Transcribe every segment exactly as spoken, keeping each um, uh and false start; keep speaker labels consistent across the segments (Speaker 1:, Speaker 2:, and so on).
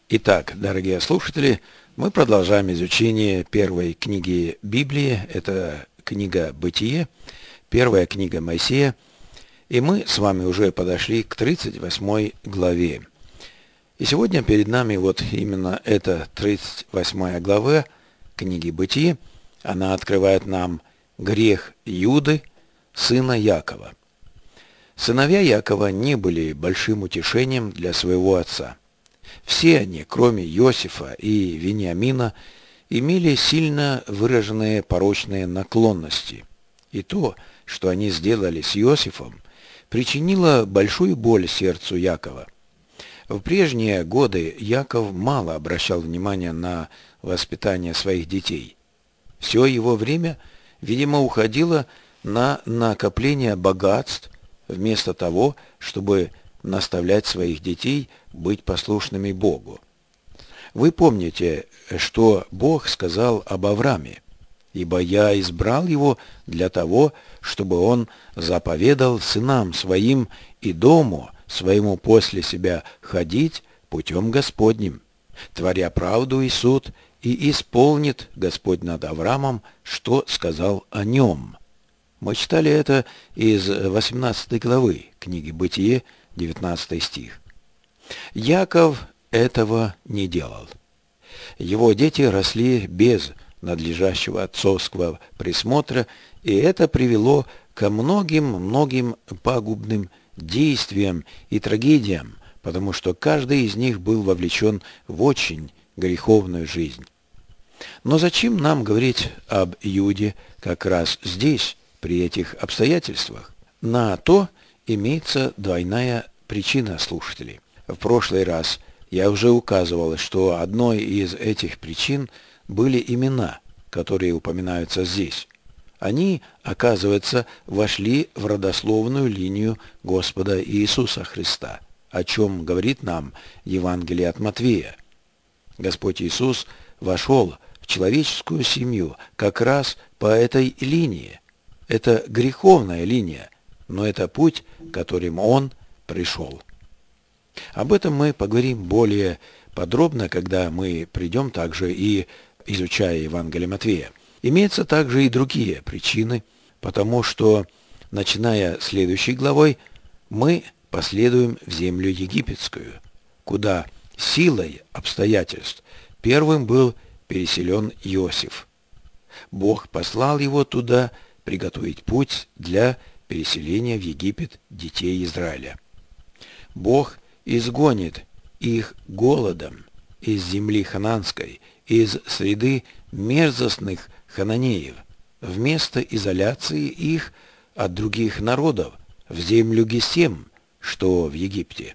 Speaker 1: Итак, дорогие слушатели, мы продолжаем изучение первой книги Библии. Это книга «Бытие», первая книга Моисея. И мы с вами уже подошли к тридцать восьмой главе. И сегодня перед нами вот именно эта тридцать восьмая глава книги «Бытие». Она открывает нам грех Иуды, сына Якова. Сыновья Якова не были большим утешением для своего отца. Все они, кроме Иосифа и Вениамина, имели сильно выраженные порочные наклонности. И то, что они сделали с Иосифом, причинило большую боль сердцу Якова. В прежние годы Яков мало обращал внимания на воспитание своих детей. Все его время, видимо, уходило на накопление богатств, вместо того, чтобы наставлять своих детей быть послушными Богу. Вы помните, что Бог сказал об Аврааме: «Ибо я избрал его для того, чтобы он заповедал сынам своим и дому своему после себя ходить путем Господним, творя правду и суд, и исполнит Господь над Авраамом, что сказал о нем». Мы читали это из восемнадцатой главы книги «Бытие», девятнадцатый стих. Яков этого не делал. Его дети росли без надлежащего отцовского присмотра, и это привело ко многим-многим пагубным действиям и трагедиям, потому что каждый из них был вовлечен в очень греховную жизнь. Но зачем нам говорить об Иуде как раз здесь, при этих обстоятельствах? На то имеется двойная причина, слушателей. В прошлый раз я уже указывал, что одной из этих причин были имена, которые упоминаются здесь. Они, оказывается, вошли в родословную линию Господа Иисуса Христа, о чем говорит нам Евангелие от Матвея. Господь Иисус вошел в человеческую семью как раз по этой линии. Это греховная линия, но это путь, которым Он пришел. Об этом мы поговорим более подробно, когда мы придем также и изучая Евангелие Матвея. Имеются также и другие причины, потому что, начиная следующей главой, мы последуем в землю египетскую, куда силой обстоятельств первым был переселен Иосиф. Бог послал его туда приготовить путь для переселения в Египет детей Израиля. Бог изгонит их голодом из земли хананской, из среды мерзостных хананеев, вместо изоляции их от других народов в землю Гесем, что в Египте.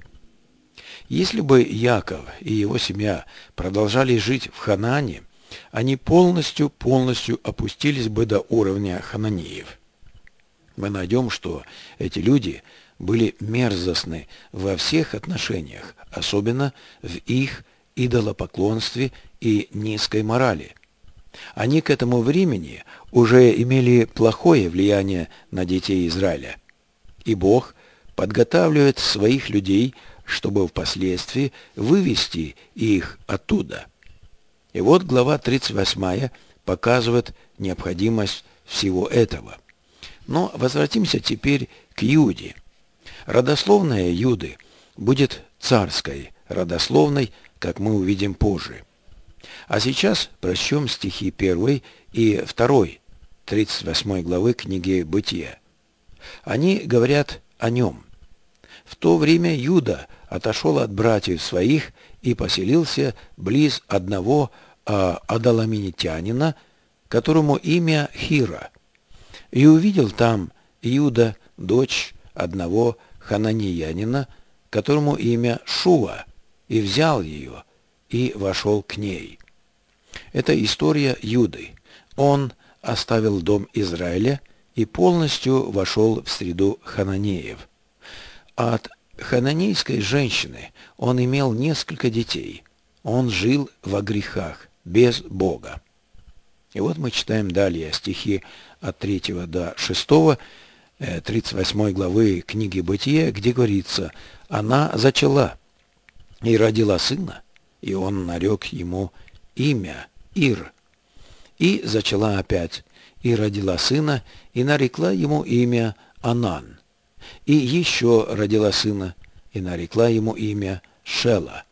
Speaker 1: Если бы Яков и его семья продолжали жить в Ханаане, они полностью-полностью опустились бы до уровня хананеев. Мы найдем, что эти люди были мерзостны во всех отношениях, особенно в их идолопоклонстве и низкой морали. Они к этому времени уже имели плохое влияние на детей Израиля. И Бог подготавливает своих людей, чтобы впоследствии вывести их оттуда. И вот глава тридцать восьмая показывает необходимость всего этого. Но возвратимся теперь к Иуде. Родословная Иуды будет царской родословной, как мы увидим позже. А сейчас прочтем стихи первой и второй тридцать восьмой главы книги «Бытия». Они говорят о нем. В то время Иуда отошел от братьев своих и поселился близ одного а, адаламитянина, которому имя Хира. И увидел там Иуда дочь одного хананеянина, которому имя Шуа, и взял ее, и вошел к ней. Это история Иуды. Он оставил дом Израиля и полностью вошел в среду хананеев. От хананейской женщины он имел несколько детей. Он жил во грехах, без Бога. И вот мы читаем далее стихи от третьего до шестого, тридцать восьмой главы книги «Бытия», где говорится: «Она зачала и родила сына, и он нарек ему имя Ир. И зачала опять, и родила сына, и нарекла ему имя Анан. И еще родила сына, и нарекла ему имя Шела.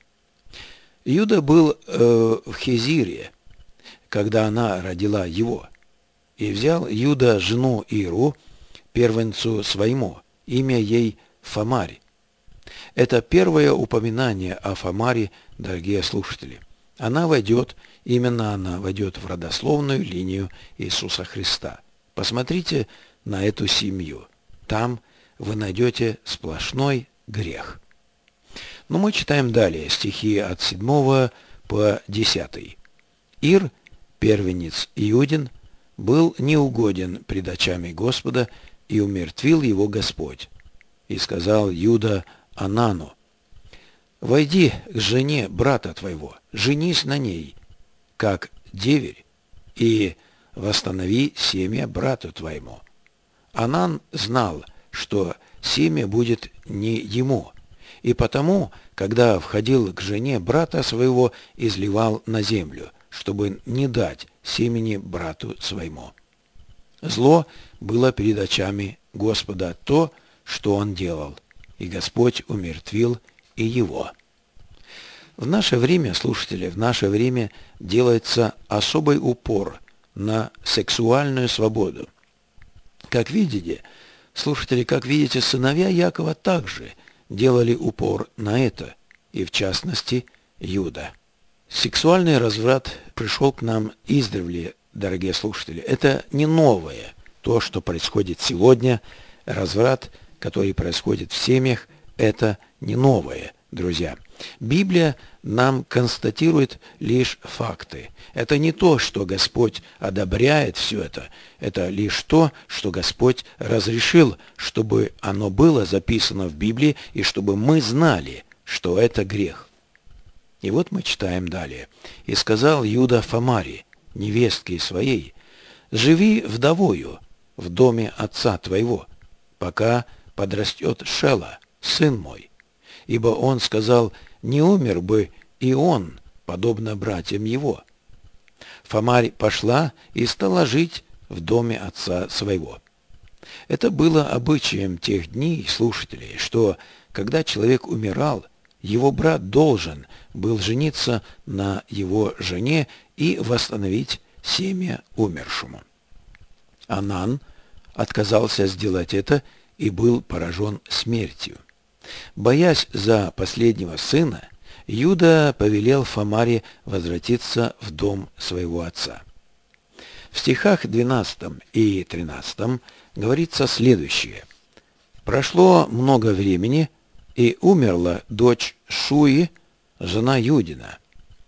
Speaker 1: Юда был э, в Хезире, когда она родила его. И взял Юда жену Иру, первенцу своему, имя ей Фамарь. Это первое упоминание о Фамаре, дорогие слушатели. Она войдет, именно она войдет в родословную линию Иисуса Христа. Посмотрите на эту семью. Там вы найдете сплошной грех. Но мы читаем далее стихи от седьмого по десятый. Ир, первенец Иудин, был неугоден пред очами Господа, и умертвил его Господь. И сказал Юда Анану: «Войди к жене брата твоего, женись на ней, как деверь, и восстанови семя брату твоему». Анан знал, что семя будет не ему, и потому, когда входил к жене брата своего, изливал на землю, чтобы не дать семени брату своему. Зло было перед очами Господа то, что он делал, и Господь умертвил и его. В наше время, слушатели, в наше время делается особый упор на сексуальную свободу. Как видите, слушатели, как видите, сыновья Якова также делали упор на это, и в частности Юда. Сексуальный разврат пришел к нам издревле, дорогие слушатели. Это не новое, то, что происходит сегодня. Разврат, который происходит в семьях, это не новое, друзья. Библия нам констатирует лишь факты. Это не то, что Господь одобряет все это. Это лишь то, что Господь разрешил, чтобы оно было записано в Библии, и чтобы мы знали, что это грех. И вот мы читаем далее. «И сказал Юда Фамаре, невестке своей: живи вдовою в доме отца твоего, пока подрастет Шела, сын мой. Ибо он сказал: не умер бы и он, подобно братьям его». Фамарь пошла и стала жить в доме отца своего. Это было обычаем тех дней, слушателей, что, когда человек умирал, его брат должен был жениться на его жене и восстановить семя умершему. Анан отказался сделать это и был поражен смертью. Боясь за последнего сына, Юда повелел Фамаре возвратиться в дом своего отца. В стихах двенадцатом и тринадцатом говорится следующее. «Прошло много времени, и умерла дочь Шуи, жена Юдина.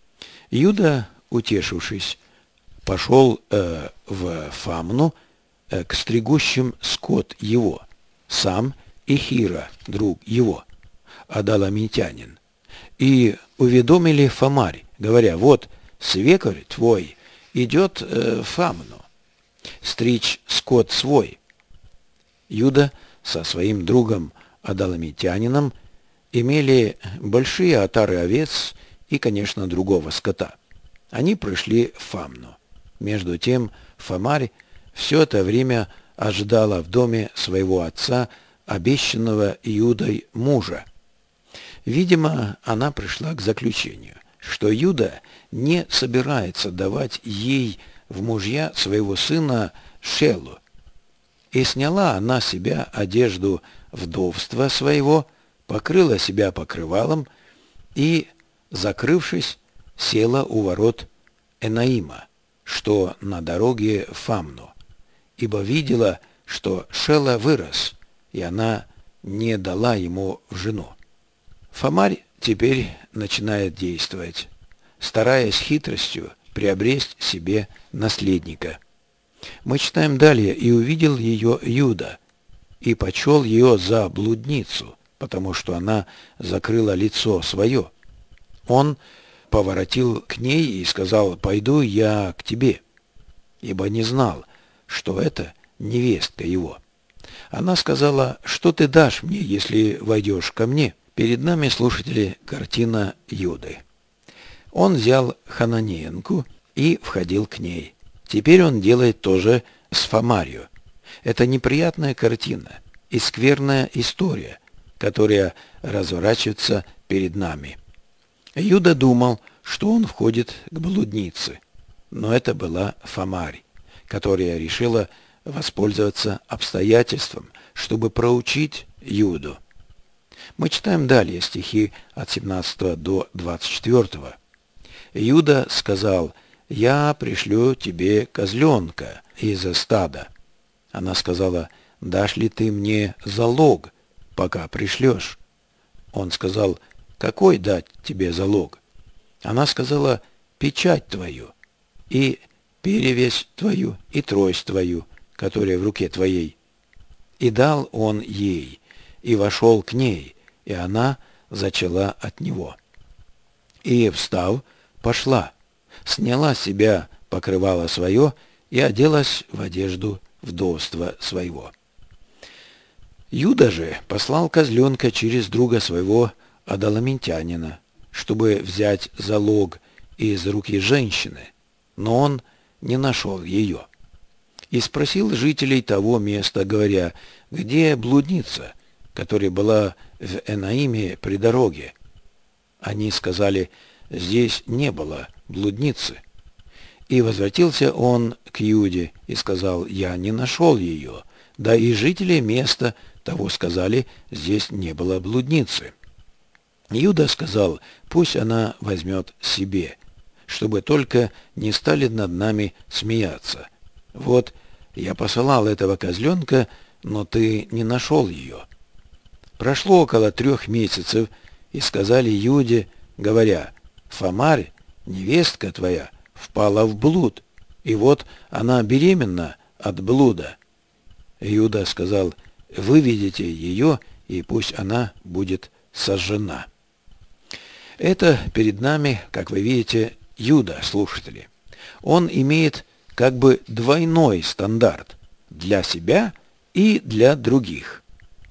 Speaker 1: Юда, утешившись, пошел э, в Фамну э, к стригущим скот его, сам и Хира, друг его, Адаламитянин, и уведомили Фамарь, говоря: вот свекорь твой идет э, в Фамну стричь скот свой». Юда со своим другом Адаламитянином имели большие отары овец и, конечно, другого скота. Они пришли в Фамну. Между тем Фамарь все это время ожидала в доме своего отца, обещанного Иудой мужа. Видимо, она пришла к заключению, что Юда не собирается давать ей в мужья своего сына Шелу. И сняла она себя одежду вдовства своего, покрыла себя покрывалом и, закрывшись, села у ворот Энаима, что на дороге в Фамну, ибо видела, что Шела вырос, и она не дала ему в жену. Фамарь теперь начинает действовать, стараясь хитростью приобрести себе наследника. Мы читаем далее: «И увидел ее Юда, и почел ее за блудницу, потому что она закрыла лицо свое. Он поворотил к ней и сказал: пойду я к тебе, ибо не знал, что это невестка его. Она сказала: что ты дашь мне, если войдешь ко мне?» Перед нами, слушатели, картина Юды. Он взял хананеенку и входил к ней. Теперь он делает то же с Фомарью. Это неприятная картина и скверная история, которая разворачивается перед нами. Юда думал, что он входит к блуднице, но это была Фомарь, которая решила воспользоваться обстоятельством, чтобы проучить Юду. Мы читаем далее стихи от семнадцатого до двадцать четвёртого. Юда сказал: «Я пришлю тебе козленка из стада». Она сказала: «Дашь ли ты мне залог, пока пришлешь?» Он сказал: «Какой дать тебе залог?» Она сказала: «Печать твою, и перевесь твою, и трость твою, которая в руке твоей». И дал он ей, и вошел к ней, и она зачала от него. И, встав, пошла, сняла с себя покрывало свое и оделась в одежду вдовства своего. Юда же послал козленка через друга своего Адаламитянина, чтобы взять залог из руки женщины, но он не нашел ее. И спросил жителей того места, говоря: «Где блудница, которая была в Энаиме при дороге?» Они сказали: «Здесь не было блудницы». И возвратился он к Юде и сказал: «Я не нашел ее». Да и жители места того сказали: «Здесь не было блудницы». Юда сказал: «Пусть она возьмет себе, чтобы только не стали над нами смеяться. Вот я посылал этого козленка, но ты не нашел ее». Прошло около трех месяцев, и сказали Юде, говоря: «Фомарь, невестка твоя, впала в блуд, и вот она беременна от блуда». Юда сказал: «Выведите ее, и пусть она будет сожжена». Это перед нами, как вы видите, Юда, слушатели. Он имеет как бы двойной стандарт для себя и для других.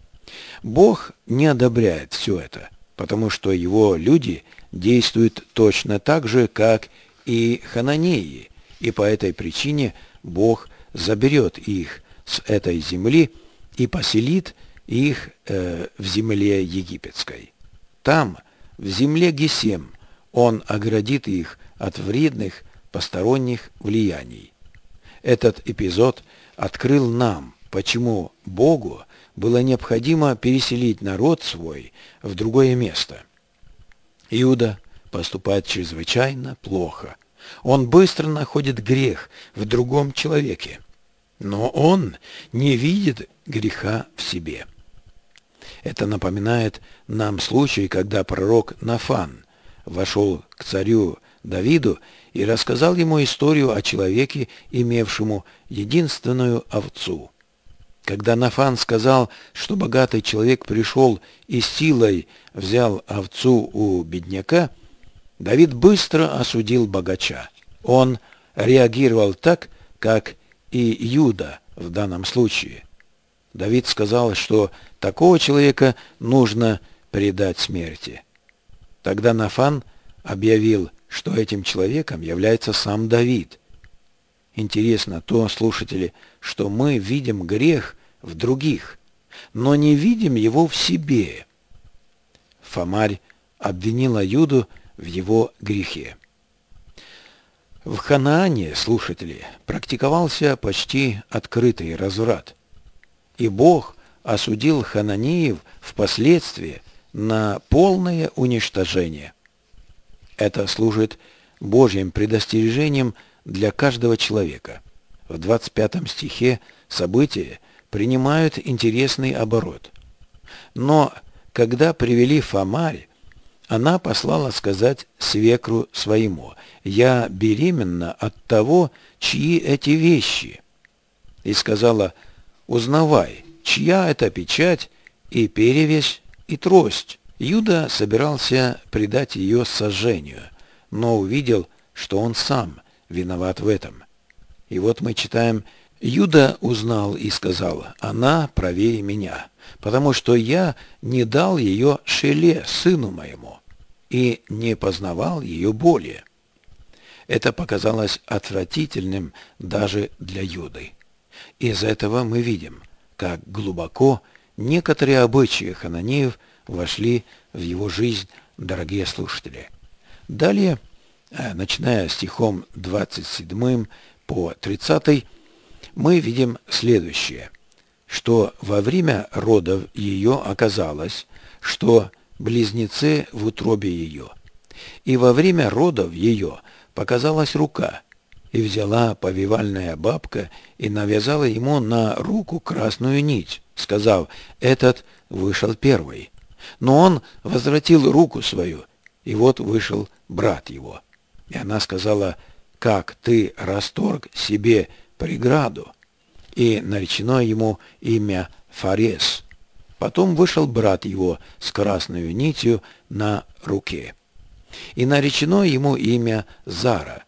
Speaker 1: Бог не одобряет все это, потому что его люди действуют точно так же, как и хананеи, и по этой причине Бог заберет их с этой земли и поселит их э, в земле египетской. Там, в земле Гесем, он оградит их от вредных посторонних влияний. Этот эпизод открыл нам, почему Богу было необходимо переселить народ свой в другое место. Иуда поступает чрезвычайно плохо. Он быстро находит грех в другом человеке, но он не видит греха в себе. Это напоминает нам случай, когда пророк Нафан вошел к царю Давиду и рассказал ему историю о человеке, имевшему единственную овцу. Когда Нафан сказал, что богатый человек пришел и силой взял овцу у бедняка, Давид быстро осудил богача. Он реагировал так, как и Юда в данном случае. Давид сказал, что такого человека нужно предать смерти. Тогда Нафан объявил, что этим человеком является сам Давид. Интересно то, слушатели, что мы видим грех в других, но не видим его в себе. Фомарь обвинила Юду в его грехе. В Ханаане, слушатели, практиковался почти открытый разврат. И Бог осудил хананеев впоследствии на полное уничтожение. Это служит Божьим предостережением для каждого человека. В двадцать пятом стихе события принимают интересный оборот. Но когда привели Фомарь, она послала сказать свекру своему: «Я беременна от того, чьи эти вещи». И сказала: «Узнавай, чья это печать и перевесь и трость». Юда собирался предать ее сожжению, но увидел, что он сам виноват в этом. И вот мы читаем: «Юда узнал и сказал: она правее меня, потому что я не дал ее Шеле, сыну моему». и не познавал ее более. Это показалось отвратительным даже для Юды. Из этого мы видим, как глубоко некоторые обычаи хананеев вошли в его жизнь, дорогие слушатели. Далее, начиная стихом двадцать седьмым по тридцатый, мы видим следующее, что во время родов ее оказалось, что близнецы в утробе ее, и во время родов ее показалась рука, и взяла повивальная бабка и навязала ему на руку красную нить, сказав: «Этот вышел первый». Но он возвратил руку свою, и вот вышел брат его. И она сказала: «Как ты расторг себе преграду?» И наречено ему имя Фарес. Потом вышел брат его с красной нитью на руке. И наречено ему имя Зара.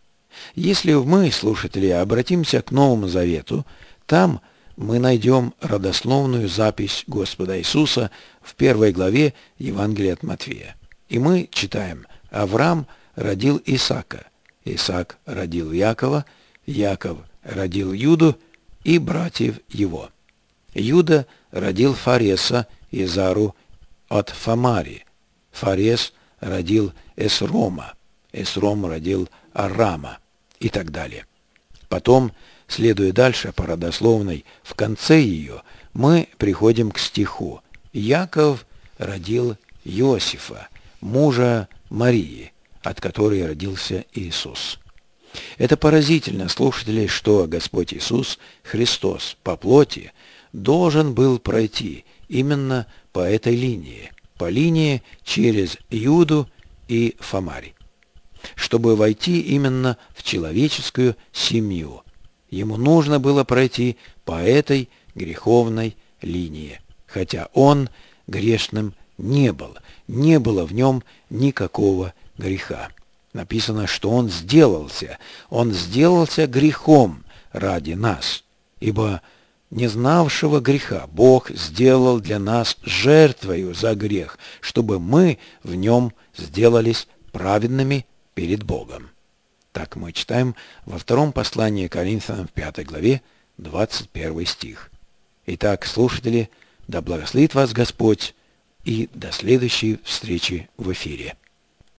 Speaker 1: Если мы, слушатели, обратимся к Новому Завету, там мы найдем родословную запись Господа Иисуса в первой главе Евангелия от Матфея. И мы читаем: Авраам родил Исаака, Исаак родил Якова, Яков родил Юду и братьев его. Юда родил Фареса и Зару от Фамари. Фарес родил Эсрома, Эсром родил Арама и так далее. Потом, следуя дальше по родословной, в конце ее мы приходим к стиху: Яков родил Иосифа, мужа Марии, от которой родился Иисус. Это поразительно, слушатели, что Господь Иисус Христос по плоти должен был пройти именно по этой линии, по линии через Иуду и Фамари, чтобы войти именно в человеческую семью. Ему нужно было пройти по этой греховной линии, хотя он грешным не был, не было в нем никакого греха. Написано, что он сделался, он сделался грехом ради нас, ибо не знавшего греха Бог сделал для нас жертвою за грех, чтобы мы в нем сделались праведными перед Богом. Так мы читаем во втором послании к Коринфянам в пятой главе, двадцать первый стих. Итак, слушатели, да благословит вас Господь, и до следующей встречи в эфире.